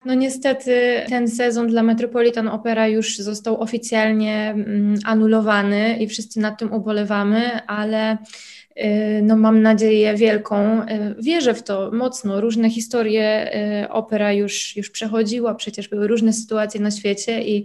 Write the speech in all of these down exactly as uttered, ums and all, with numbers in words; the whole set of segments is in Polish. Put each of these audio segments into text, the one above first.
No niestety ten sezon dla Metropolitan Opera już został oficjalnie mm, anulowany i wszyscy nad tym ubolewamy, ale y, no mam nadzieję wielką, y, wierzę w to mocno. Różne historie y, opera już, już przechodziła, przecież były różne sytuacje na świecie i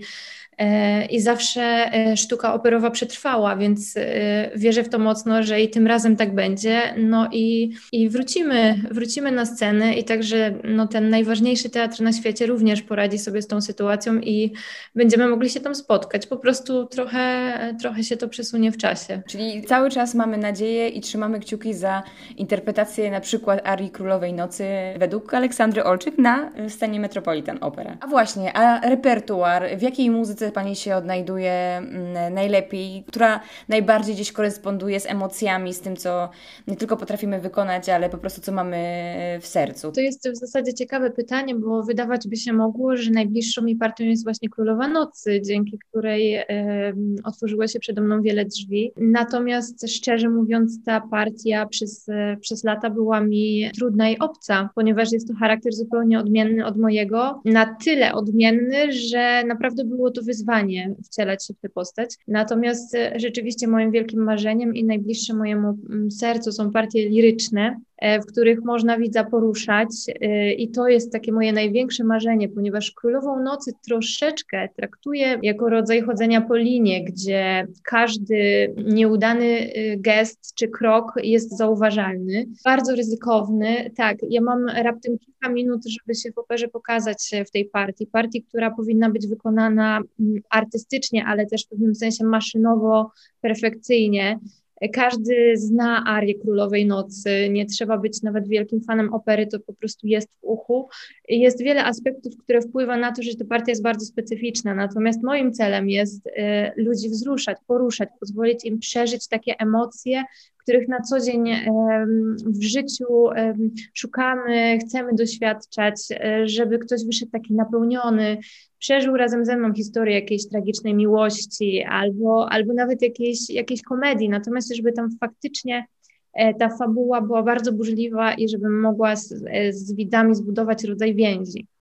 E, I zawsze e, sztuka operowa przetrwała, więc e, wierzę w to mocno, że i tym razem tak będzie. No i, i wrócimy, wrócimy na scenę i także no, ten najważniejszy teatr na świecie również poradzi sobie z tą sytuacją i będziemy mogli się tam spotkać. Po prostu trochę, trochę się to przesunie w czasie. Czyli cały czas mamy nadzieję i trzymamy kciuki za interpretację na przykład arii Królowej Nocy według Aleksandry Olczyk na scenie Metropolitan Opera. A właśnie, a repertuar, w jakiej muzyce Pani się odnajduje mm, najlepiej, która najbardziej gdzieś koresponduje z emocjami, z tym, co nie tylko potrafimy wykonać, ale po prostu co mamy w sercu? To jest w zasadzie ciekawe pytanie, bo wydawać by się mogło, że najbliższą mi partią jest właśnie Królowa Nocy, dzięki której e, otworzyło się przede mną wiele drzwi. Natomiast szczerze mówiąc, ta partia przez, e, przez lata była mi trudna i obca, ponieważ jest to charakter zupełnie odmienny od mojego. Na tyle odmienny, że naprawdę było to wyzwanie wcielać się w tę postać. Natomiast e, rzeczywiście moim wielkim marzeniem i najbliższe mojemu mm, sercu są partie liryczne, w których można widza poruszać i to jest takie moje największe marzenie, ponieważ Królową Nocy troszeczkę traktuję jako rodzaj chodzenia po linie, gdzie każdy nieudany gest czy krok jest zauważalny, bardzo ryzykowny. Tak, ja mam raptem kilka minut, żeby się w operze pokazać w tej partii, partii, która powinna być wykonana artystycznie, ale też w pewnym sensie maszynowo, perfekcyjnie. Każdy zna arię Królowej Nocy, nie trzeba być nawet wielkim fanem opery, to po prostu jest w uchu. Jest wiele aspektów, które wpływa na to, że ta partia jest bardzo specyficzna, natomiast moim celem jest y, ludzi wzruszać, poruszać, pozwolić im przeżyć takie emocje, których na co dzień y, w życiu y, szukamy, chcemy doświadczać, y, żeby ktoś wyszedł taki napełniony, przeżył razem ze mną historię jakiejś tragicznej miłości albo, albo nawet jakiejś, jakiejś komedii, natomiast żeby tam faktycznie ta fabuła była bardzo burzliwa i żebym mogła z, z widzami zbudować rodzaj więzi.